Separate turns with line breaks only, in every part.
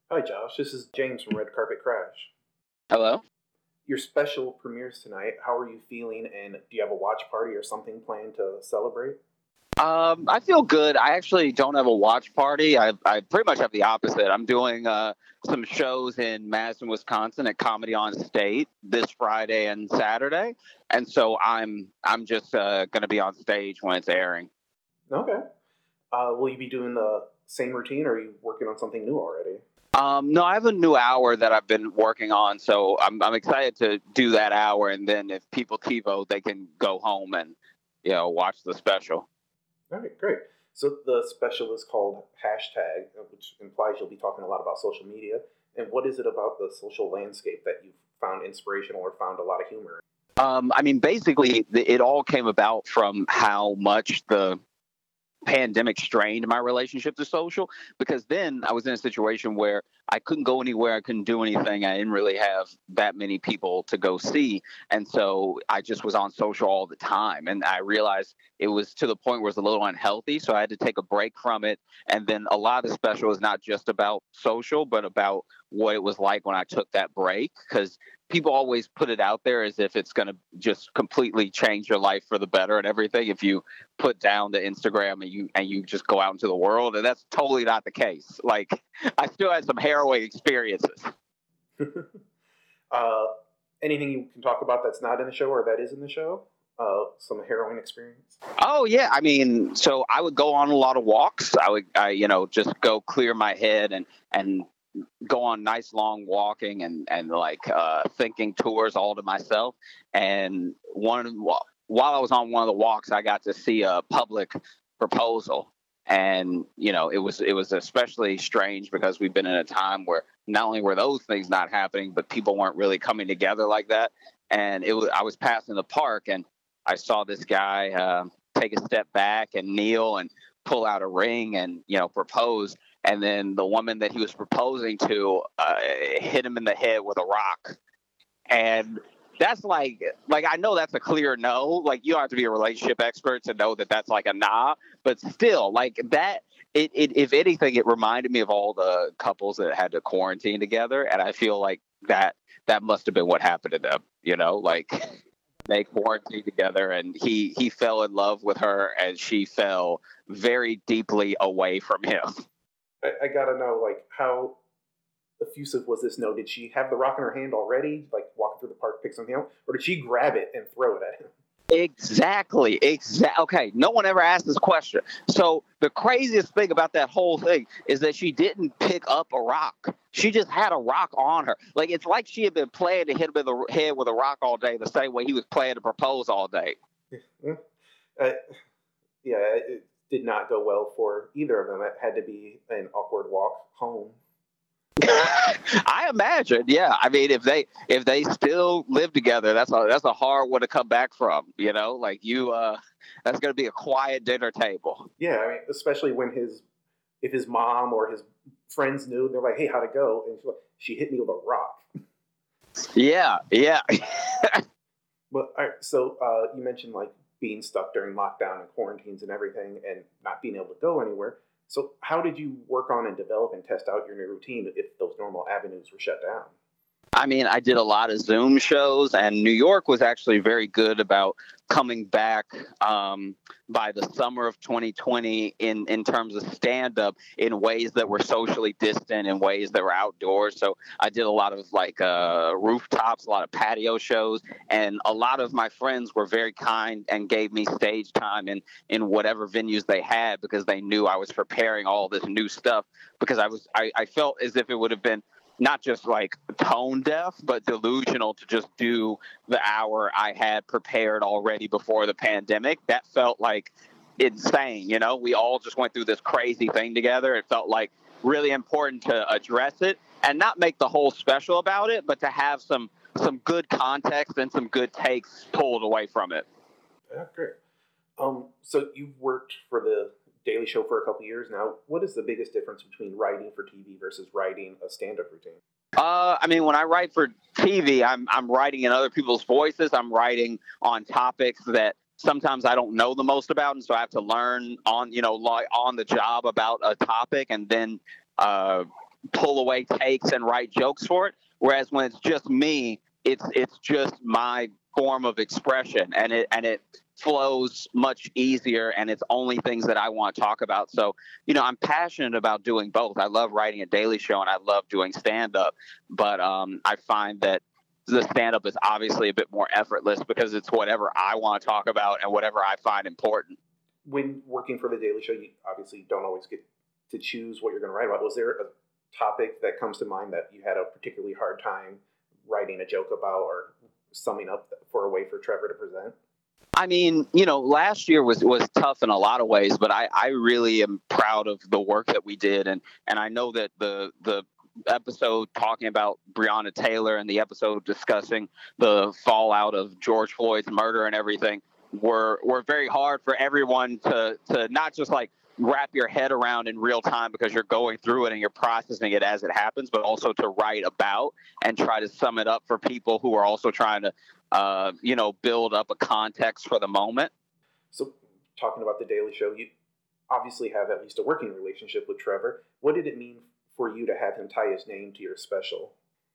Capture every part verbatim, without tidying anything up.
Hi, Josh. This is James from Red Carpet Crash.
Hello?
Your special premieres tonight. How are you feeling? And do you have a watch party or something planned to celebrate?
Um, I feel good. I actually don't have a watch party. I, I pretty much have the opposite. I'm doing uh, some shows in Madison, Wisconsin at Comedy on State this Friday and Saturday, and so I'm I'm just uh, going to be on stage when it's airing.
Okay. Uh, will you be doing the same routine, or are you working on something new already?
Um, no, I have a new hour that I've been working on, so I'm I'm excited to do that hour, and then if people TiVo, they can go home and you know watch the special.
All right, great. So the special is called Hashtag, uh, which implies you'll be talking a lot about social media. And what is it about the social landscape that you've found inspirational or found a lot of humor
in? Um, I mean, basically, it all came about from how much the pandemic strained my relationship to social, because then I was in a situation where I couldn't go anywhere, I couldn't do anything, I didn't really have that many people to go see, and so I just was on social all the time, and I realized it was to the point where it was a little unhealthy, so I had to take a break from it. And then a lot of the special is not just about social, but about what it was like when I took that break, because people always put it out there as if it's going to just completely change your life for the better and everything if you put down the Instagram and you and you just go out into the world, and that's totally not the case. Like, I still had some harrowing experiences.
uh, anything you can talk about that's not in the show or that is in the show? Uh, some harrowing experience?
Oh yeah, I mean, so I would go on a lot of walks. I would, I, you know, just go clear my head and and go on nice long walking and and like uh, thinking tours all to myself. And one while I was on one of the walks, I got to see a public proposal, and you know, it was it was especially strange because we've been in a time where not only were those things not happening, but people weren't really coming together like that. And it was I was passing the park and I saw this guy uh, take a step back and kneel and pull out a ring and, you know, propose. And then the woman that he was proposing to uh, hit him in the head with a rock. And that's like, like, I know that's a clear no. Like, you don't have to be a relationship expert to know that that's like a nah. But still, like that, it, it if anything, it reminded me of all the couples that had to quarantine together. And I feel like that that must have been what happened to them, you know, like they quarantined together, and he he fell in love with her and she fell very deeply away from him.
I, I gotta know, like, how effusive was this no? Did she have the rock in her hand already, like walking through the park, pick something up, or did she grab it and throw it at him?
Exactly. Exactly. Okay. No one ever asked this question. So the craziest thing about that whole thing is that she didn't pick up a rock. She just had a rock on her. Like, it's like she had been playing to hit him in the head with a rock all day, the same way he was playing to propose all day.
uh, yeah, it did not go well for either of them. It had to be an awkward walk home.
I imagine, yeah. I mean, if they if they still live together, that's a that's a hard one to come back from. You know, like you, uh, that's going to be a quiet dinner table.
Yeah, I mean, especially when his if his mom or his friends knew, they're like, "Hey, how'd it go?" And she's like, "She hit me with a rock."
Yeah, yeah.
But all right, so uh, you mentioned like being stuck during lockdown and quarantines and everything, and not being able to go anywhere. So how did you work on and develop and test out your new routine if those normal avenues were shut down?
I mean, I did a lot of Zoom shows, and New York was actually very good about coming back um, by the summer of twenty twenty in, in terms of stand-up in ways that were socially distant, in ways that were outdoors. So I did a lot of like uh, rooftops, a lot of patio shows, and a lot of my friends were very kind and gave me stage time in, in whatever venues they had, because they knew I was preparing all this new stuff, because I was I, I felt as if it would have been not just like tone deaf, but delusional to just do the hour I had prepared already before the pandemic. That felt like insane. You know, we all just went through this crazy thing together. It felt like really important to address it and not make the whole special about it, but to have some some good context and some good takes pulled away from it.
Yeah, great. Um, so you've worked for the Daily Show for a couple years now. What is the biggest difference between writing for T V versus writing a stand-up routine?
Uh, I mean, when I write for T V, I'm I'm writing in other people's voices. I'm writing on topics that sometimes I don't know the most about, and so I have to learn on, you know, like on the job about a topic, and then uh, pull away takes and write jokes for it. Whereas when it's just me, it's it's just my form of expression, and it and it flows much easier, and it's only things that I want to talk about. So, you know, I'm passionate about doing both. I love writing a daily show and I love doing stand-up, but um, I find that the stand-up is obviously a bit more effortless because it's whatever I want to talk about and whatever I find important.
When working for the Daily Show, you obviously don't always get to choose what you're going to write about. Was there a topic that comes to mind that you had a particularly hard time writing a joke about or summing up for a way for Trevor to present?
I mean, you know, last year was, was tough in a lot of ways, but I, I really am proud of the work that we did. And, and I know that the, the episode talking about Breonna Taylor and the episode discussing the fallout of George Floyd's murder and everything were, were very hard for everyone to, to not just like wrap your head around in real time because you're going through it and you're processing it as it happens, but also to write about and try to sum it up for people who are also trying to, uh, you know, build up a context for the moment.
So talking about the Daily Show, you obviously have at least a working relationship with Trevor. What did it mean for you to have him tie his name to your special?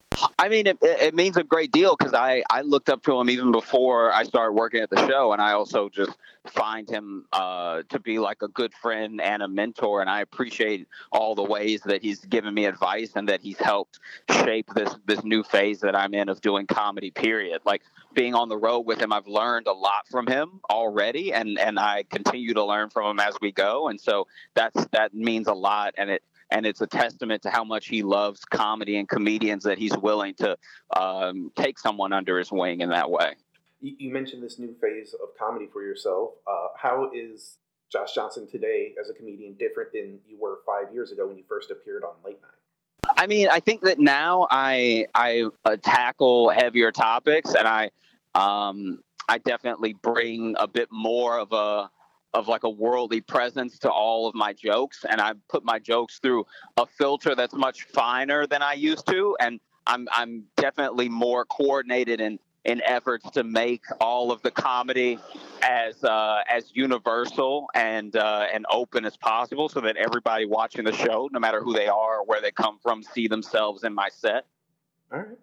I mean, it, it means a great deal because I, I looked up to him even before I started working at the show. And I also just find him uh, to be like a good friend and a mentor. And I appreciate all the ways that he's given me advice and that he's helped shape this, this new phase that I'm in of doing comedy, period. Like being on the road with him, I've learned a lot from him already. And, and I continue to learn from him as we go. And so that's, that means a lot. And it, And it's a testament to how much he loves comedy and comedians that he's willing to um, take someone under his wing in that way.
You mentioned this new phase of comedy for yourself. Uh, how is Josh Johnson today as a comedian different than you were five years ago when you first appeared on Late Night?
I mean, I think that now I I uh, tackle heavier topics, and I um, I definitely bring a bit more of a of like a worldly presence to all of my jokes. And I put my jokes through a filter that's much finer than I used to. And I'm, I'm definitely more coordinated in, in efforts to make all of the comedy as, uh, as universal and, uh, and open as possible so that everybody watching the show, no matter who they are or where they come from, see themselves in my set.
All right.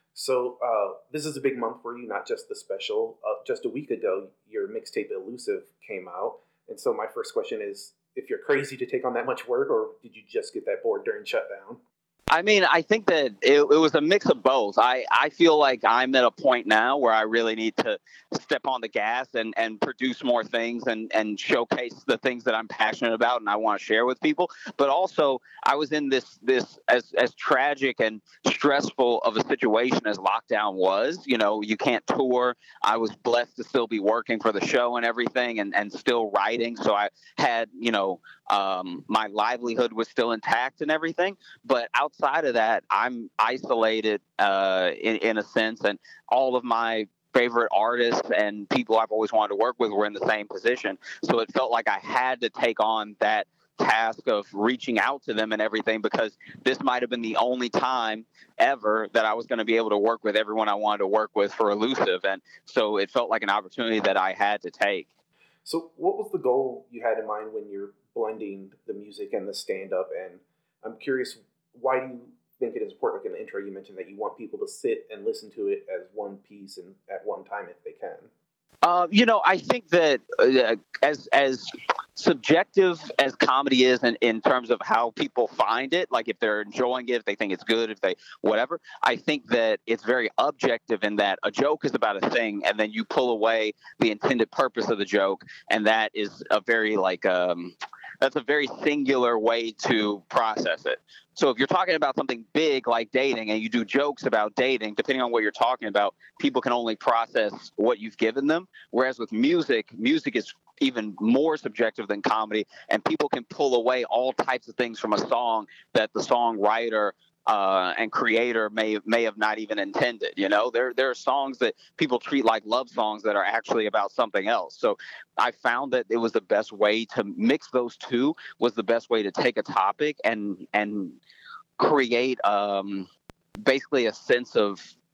So uh, this is a big month for you, not just the special. Uh, just a week ago, your mixtape Elusive came out. And so my first question is, if you're crazy to take on that much work, or did you just get that bored during shutdown?
I mean, I think that it, it was a mix of both. I, I feel like I'm at a point now where I really need to step on the gas and, and produce more things and, and showcase the things that I'm passionate about and I want to share with people. But also, I was in this this as as tragic and stressful of a situation as lockdown was. You know, you can't tour. I was blessed to still be working for the show and everything and, and still writing. So I had, you know, um, my livelihood was still intact and everything. But outside of that, I'm isolated uh, in, in a sense. And all of my favorite artists and people I've always wanted to work with were in the same position. So it felt like I had to take on that task of reaching out to them and everything, because this might have been the only time ever that I was going to be able to work with everyone I wanted to work with for Elusive. And so it felt like an opportunity that I had to take.
So what was the goal you had in mind when you're blending the music and the stand-up? And I'm curious, why do you think it is important? Like in the intro, you mentioned that you want people to sit and listen to it as one piece and at one time if they can.
Uh, you know, I think that uh, as as subjective as comedy is in, in terms of how people find it, like if they're enjoying it, if they think it's good, if they whatever, I think that it's very objective in that a joke is about a thing and then you pull away the intended purpose of the joke. And that is a very like um, that's a very singular way to process it. So if you're talking about something big like dating and you do jokes about dating, depending on what you're talking about, people can only process what you've given them. Whereas with music, music is even more subjective than comedy, and people can pull away all types of things from a song that the songwriter uh, and creator may may have not even intended. You know, there there are songs that people treat like love songs that are actually about something else. So I found that it was the best way to mix those two, was the best way to take a topic and and create um, basically a sense of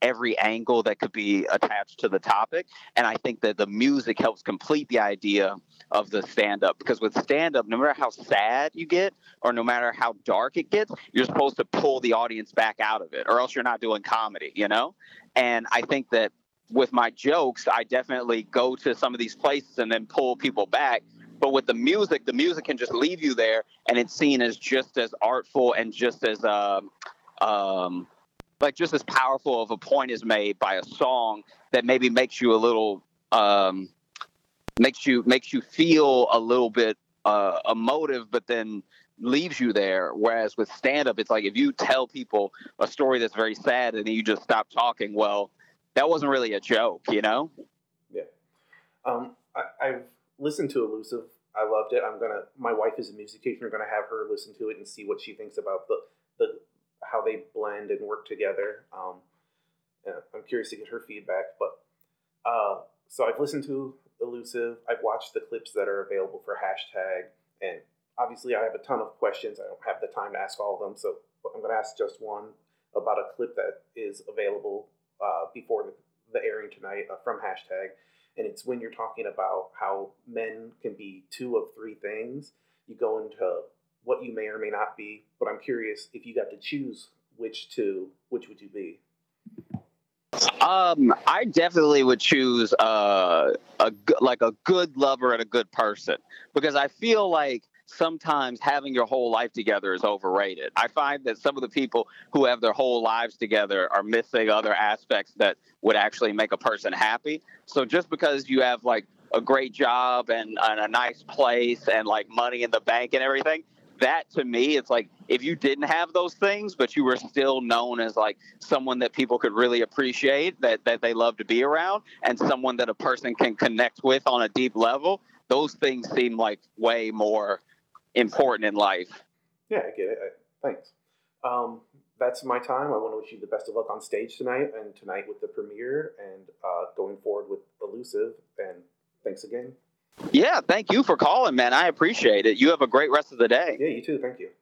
every angle that could be attached to the topic. And I think that the music helps complete the idea of the stand-up, because with stand-up, no matter how sad you get or no matter how dark it gets, you're supposed to pull the audience back out of it, or else you're not doing comedy, you know? And I think that with my jokes, I definitely go to some of these places and then pull people back. But with the music, the music can just leave you there, and it's seen as just as artful and just as um, um, like just as powerful of a point is made by a song that maybe makes you a little um, makes you makes you feel a little bit uh, emotive, but then leaves you there. Whereas with stand-up, it's like if you tell people a story that's very sad and then you just stop talking, well, that wasn't really a joke, you know?
Yeah. Um, I, I've listened to Elusive. I loved it. I'm gonna. My wife is a music teacher. I'm gonna have her listen to it and see what she thinks about the the how they blend and work together. Um, and I'm curious to get her feedback. But uh, so I've listened to Elusive. I've watched the clips that are available for hashtag, and obviously I have a ton of questions. I don't have the time to ask all of them, so I'm going to ask just one about a clip that is available uh, before the, the airing tonight uh, from hashtag. And it's when you're talking about how men can be two of three things. You go into what you may or may not be, but I'm curious, if you got to choose which two, which would you be?
Um, I definitely would choose uh, a like a good lover and a good person, because I feel like sometimes having your whole life together is overrated. I find that some of the people who have their whole lives together are missing other aspects that would actually make a person happy. So just because you have like a great job and, and a nice place and like money in the bank and everything, that to me, it's like if you didn't have those things, but you were still known as like someone that people could really appreciate, that, that they love to be around, and someone that a person can connect with on a deep level, those things seem like way more important in life.
Yeah, I get it. I, thanks. Um, that's my time. I want to wish you the best of luck on stage tonight and tonight with the premiere and uh, going forward with Elusive. And thanks again.
Yeah, thank you for calling, man. I appreciate it. You have a great rest of the day.
Yeah, you too. Thank you.